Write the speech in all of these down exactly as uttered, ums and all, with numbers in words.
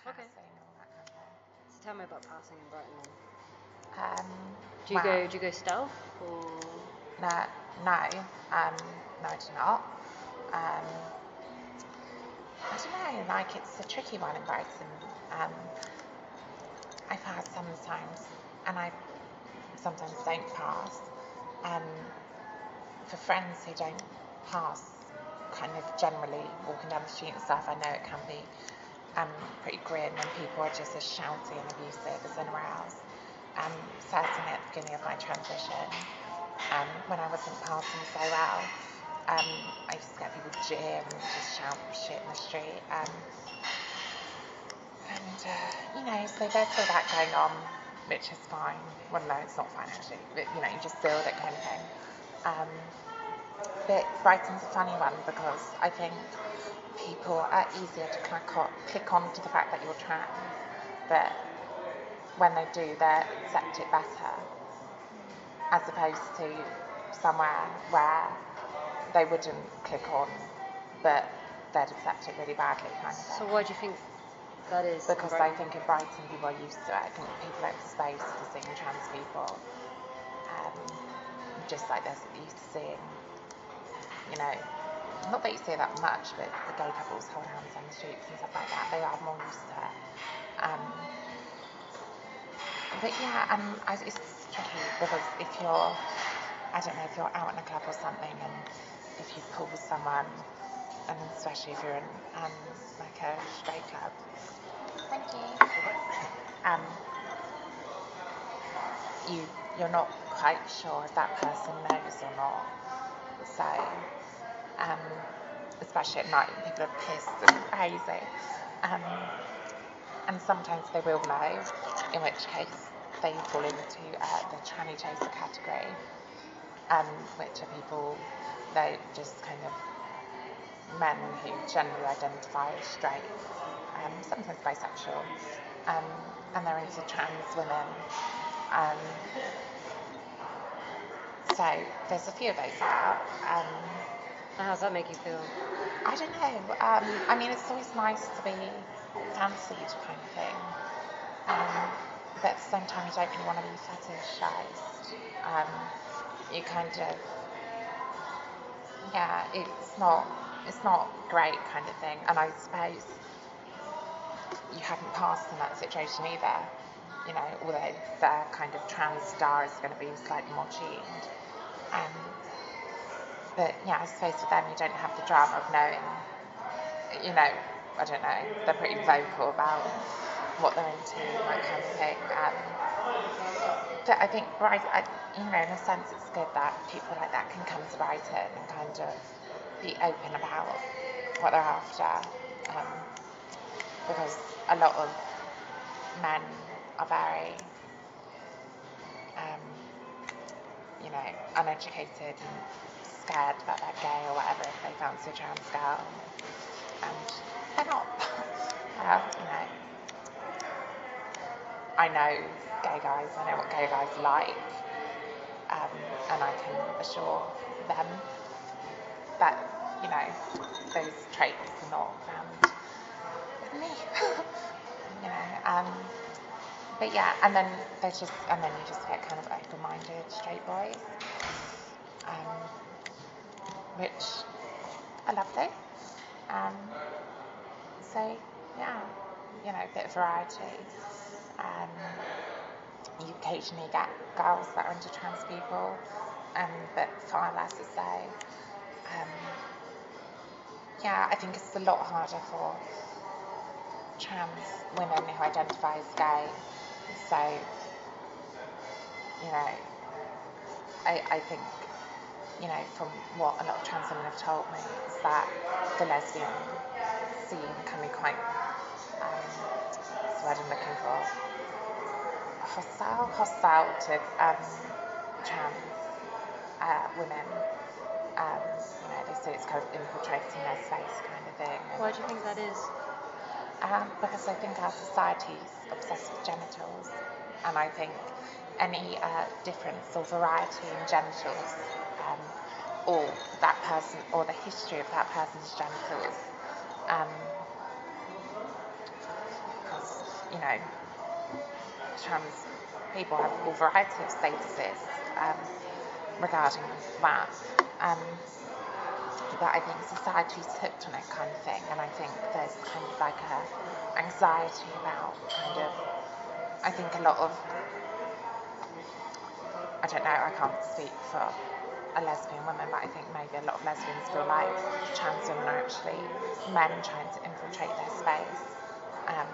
Okay. passing and all that kind of thing. So tell me about passing in Brighton then. Um, Do you well, go? Do you go stealth or? No, no, um, no, I do not. Um, I don't know, like it's a tricky one in Brighton. Um, I pass sometimes, and I sometimes don't pass. Um, for friends who don't pass, kind of generally walking down the street and stuff, I know it can be um, pretty grim and people are just as shouty and abusive as anywhere else. Um, certainly at the beginning of my transition, um, when I wasn't passing so well, um, I used to get people jeer and just shout shit in the street. Um, and, uh, you know, so there's still that going on, which is fine. Well, no, it's not fine actually, but, you know, you just deal with it kind of thing. Um, but Brighton's a funny one because I think people are easier to click on, click on to the fact that you're trans, but when they do, they accept it better, as opposed to somewhere where they wouldn't click on, but they'd accept it really badly, kind of thing. So why do you think that is? Because I think in Brighton people are used to it. I think people are exposed to seeing trans people, um, just like they're used to seeing, you know, not that you see that much, but the gay couples hold hands on the streets and stuff like that. They are more used to it. Um, but yeah, and I, it's tricky because if you're, I don't know, if you're out in a club or something and if you pull someone, and especially if you're in um, like a straight club, thank you, um, you, you're not quite sure if that person knows or not. So, um, especially at night when people are pissed and crazy. Um, and sometimes they will know, in which case they fall into uh, the tranny chaser category, um, which are people, they just kind of men who generally identify as straight, um, sometimes bisexual, um, and they're into trans women. Um, so there's a few of those about. Um, And how does that make you feel? I don't know. Um, I mean, it's always nice to be fancied, kind of thing. Um, but at the same time, you don't really want to be fetishized. Um, you kind of, yeah, it's not, it's not great, kind of thing. And I suppose you haven't passed in that situation either. You know, although their kind of trans star is going to be slightly more tuned. Um, but yeah, I suppose with them, you don't have the drama of knowing. You know, I don't know, they're pretty vocal about what they're into and that kind of thing. Um, but I think, Brighton, I, you know, in a sense, it's good that people like that can come to Brighton and kind of be open about what they're after. Um, because a lot of men are very, um, you know, uneducated and scared that they're gay or whatever if they fancy a trans girl. And they're not. Well, you know, I know gay guys, I know what gay guys like, um, and I can assure them that, you know, those traits are not found with me. you know, um, but yeah, and then there's just, and then you just get kind of open-minded straight boys, um, which are lovely. Um, so yeah, you know, a bit of variety. Um, you occasionally get girls that are into trans people, um, but far less as they. Um, yeah, I think it's a lot harder for trans women who identify as gay. So, you know, I, I think, you know, from what a lot of trans women have told me, is that the lesbian scene can be quite, um, what's the word I'm looking for? Hostile, hostile to um, trans uh, women. Um, you know, they say it's kind of infiltrating their space, kind of thing. Why do you think that is? Um, because I think our society's obsessed with genitals, and I think any uh, difference or variety in genitals, um, or that person, or the history of that person's genitals, um, because know, trans people have all variety of statuses um, regarding that. Um, but I think society's hooked on it kind of thing, and I think there's kind of like a anxiety about kind of, I think a lot of, I don't know, I can't speak for a lesbian woman, but I think maybe a lot of lesbians feel like trans women are actually men trying to infiltrate their space, um,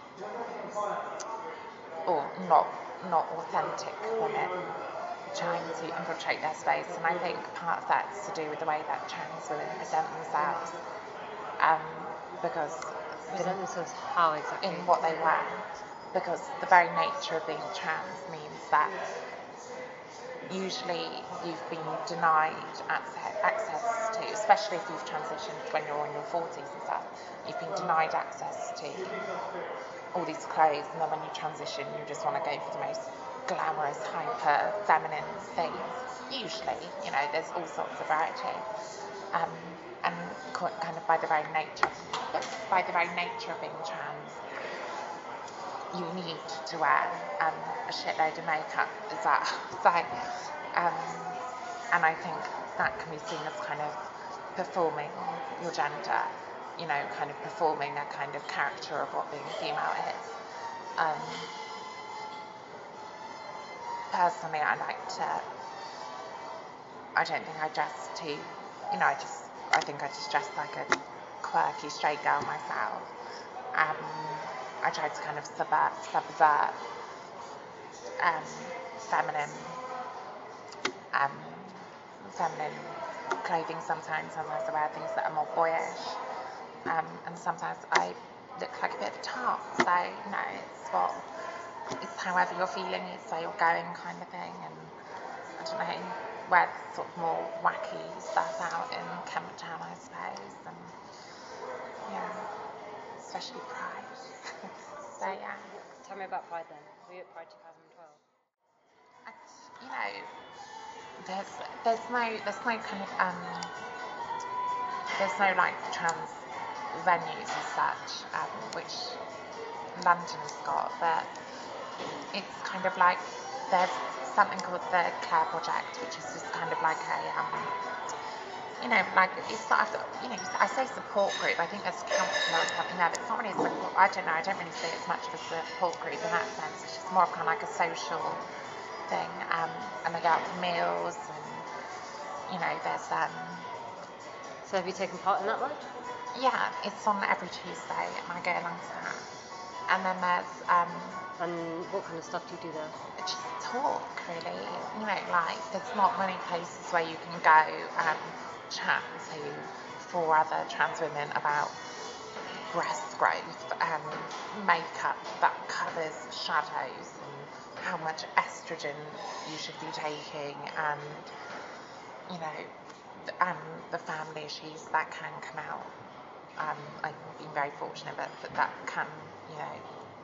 or not not authentic women trying to infiltrate their space. And I think part of that's to do with the way that trans women present themselves, um, because Present themselves how exactly? in what they wear, because the very nature of being trans means that usually you've been denied access, access to, especially if you've transitioned when you're in your forties and stuff, you've been denied access to all these clothes, and then when you transition you just want to go for the most glamorous, hyper feminine things. Usually, you know, there's all sorts of variety, um, and kind of by the very nature by the very nature of being trans, you need to wear um, a shitload of makeup as that. So, um, and I think that can be seen as kind of performing your gender, you know, kind of performing a kind of character of what being a female is. Um, personally, I like to, I don't think I dress too, you know, I just, I think I just dress like a quirky straight girl myself. Um, I try to kind of subvert, subvert um, feminine, um, feminine clothing sometimes. Sometimes I wear things that are more boyish, um, and sometimes I look like a bit of a tart. So, you know, it's what, it's however you're feeling, it's where you're going kind of thing. And I don't know, wear sort of more wacky stuff out in Kemp Town, I suppose. And yeah, especially Pride. So yeah. Tell me about Pride then. Were you at Pride twenty twelve? I, you know, there's there's no there's no kind of um there's no like trans venues as such, um, which London has got, but it's kind of like there's something called the Clare Project, which is just kind of like a um, you know, like it's sort of, you know, I say support group. I think there's a counsellor or something there, but it's not really a support. I don't know. I don't really see it as much of a support group in that sense. It's just more of kind of like a social thing. Um, and they go out for meals, and you know, there's um. So have you taken part in that one? Yeah, it's on every Tuesday, and I go along to that. And then there's um. And what kind of stuff do you do there? Just talk, really. You know, like there's not many places where you can go and chat to four other trans women about breast growth and makeup that covers shadows and how much estrogen you should be taking, and you know, and the family issues that can come out. Um, I've been very fortunate that, that that can, you know,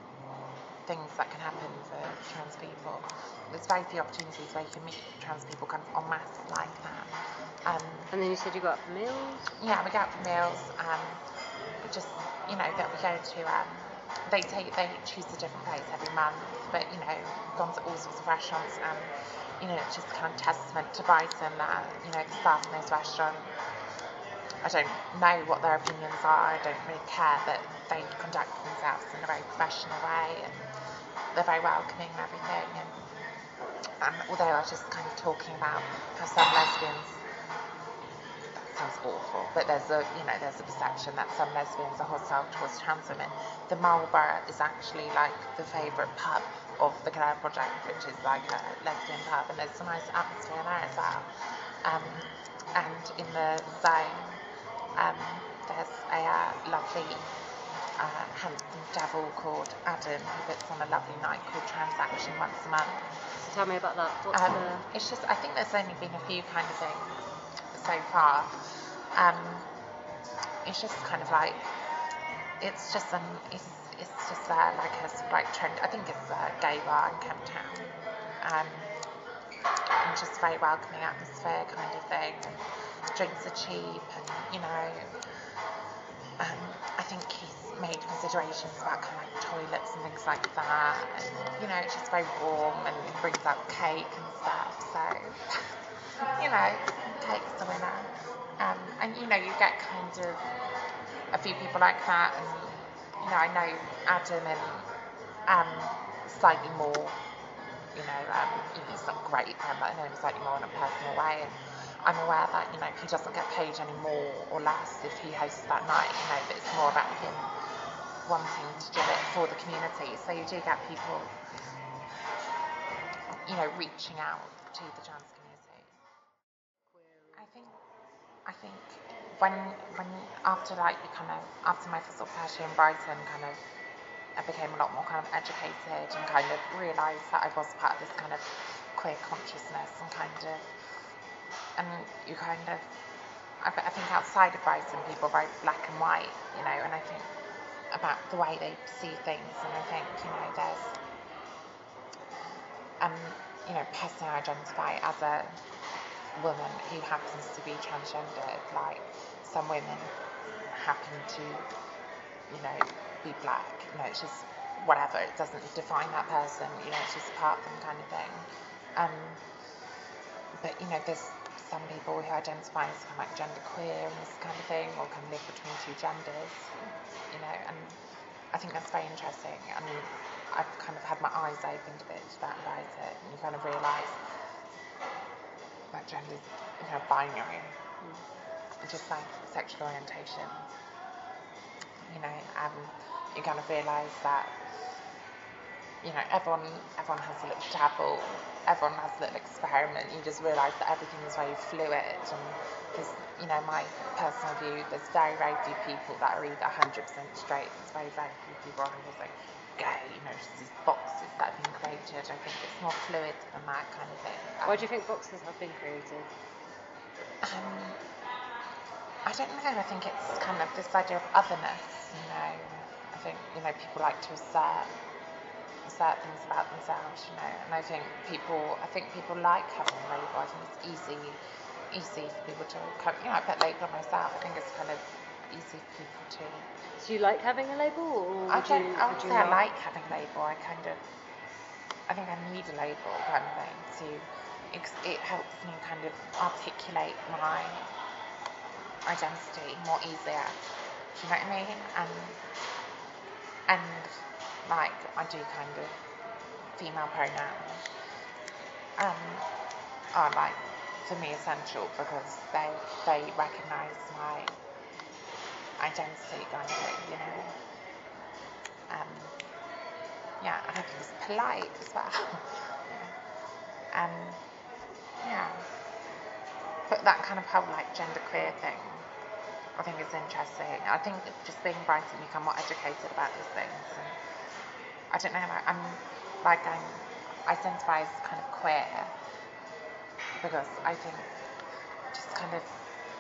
things that can happen for trans people. There's very few opportunities where you can meet trans people kind of en masse like that. Um, and then you said you go out for meals? Yeah, we go out for meals. Um, we just, you know, that we go to, um, they take, they choose a different place every month, but, you know, gone to all sorts of restaurants, and, you know, it's just kind of testament to Brighton that, you know, the staff in those restaurants, I don't know what their opinions are, I don't really care, but they conduct themselves in a very professional way, and they're very welcoming and everything. And, and although I was just kind of talking about how some lesbians, that sounds awful, but there's a, you know, there's a perception that some lesbians are hostile towards trans women. The Marlborough is actually like the favourite pub of the Clare Project, which is like a lesbian pub, and there's a nice atmosphere there as well. Um, and in the zone, Um, there's a uh, lovely, uh, handsome devil called Adam who puts on a lovely night called Transaction once a month. So tell me about that. What's Um, the... It's just, I think there's only been a few kind of things so far. Um, it's just kind of like, it's just an, it's, it's just uh, like a sort of like trend. I think it's a gay bar in Kemp Town. Um, and just very welcoming atmosphere kind of thing. Drinks are cheap, and you know, um, I think he's made considerations about kind of like toilets and things like that. And, you know, it's just very warm and it brings out cake and stuff. So, you know, cake's the winner. Um, and, you know, you get kind of a few people like that. And, you know, I know Adam and um, slightly more, you know, um, he's not great, um, but I know him slightly more in a personal way. And I'm aware that, you know, he doesn't get paid any more or less if he hosts that night, you know, but it's more about him wanting to do it for the community. So you do get people, you know, reaching out to the trans community. I think, I think when, when after like kind of, after my first sort of first year in Brighton, kind of, I became a lot more kind of educated and kind of realised that I was part of this kind of queer consciousness and kind of, and you kind of, I, I think outside of Brighton people are very black and white, you know, and I think about the way they see things, and I think, you know, there's, um, you know, personally I identify as a woman who happens to be transgendered, like some women happen to, you know, be black, you know, it's just whatever, it doesn't define that person, you know, it's just part of them kind of thing. Um, but, you know, there's some people who identify as kind of like genderqueer and this kind of thing, or can live between two genders, you know, and I think that's very interesting. And I've kind of had my eyes opened a bit to that about it, and you kind of realise that gender's, you know, binary, mm. just like sexual orientation. You know, um, you kind of realise that, you know, everyone everyone has a little dabble, everyone has a little experiment. You just realise that everything is very fluid, and there's, you know, my personal view, there's very, very few people that are either one hundred percent straight, there's very, very few people are just like gay, you know, just these boxes that have been created. I think it's more fluid than that kind of thing. Um, Why do you think boxes have been created? Um, I don't know, I think it's kind of this idea of otherness, you know. I think, you know, people like to assert assert things about themselves, you know, and I think people I think people like having a label. I think it's easy easy for people to, you know, I put label on myself. I think it's kind of easy for people to. Do you like having a label, or I don't you, I would would say you I not? like having a label. I kind of I think I need a label kind of thing to it helps me kind of articulate my identity more easier. Do you know what I mean? And and like I do kind of female pronouns um are like for me essential because they they recognise my identity kind of thing, you know. Um yeah, and I think it's polite as well. yeah. And yeah. But that kind of whole like genderqueer thing I think it's interesting. I think just being Brighton, you become more educated about these things. And I don't know, like, I'm like I'm identify as kind of queer because I think just kind of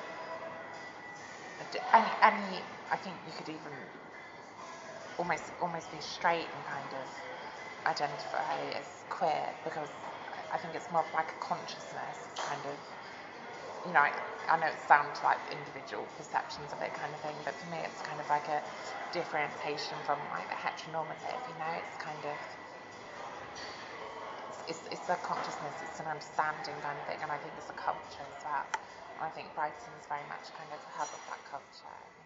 any any I think you could even almost almost be straight and kind of identify as queer because I think it's more like a consciousness. It's kind of, you know, I, I know it sounds like individual perceptions of it kind of thing, but for me it's kind of like a differentiation from like the heteronormative, you know, it's kind of, it's, it's, it's a consciousness, it's an understanding kind of thing, and I think it's a culture as well. And I think Brighton is very much kind of a hub of that culture.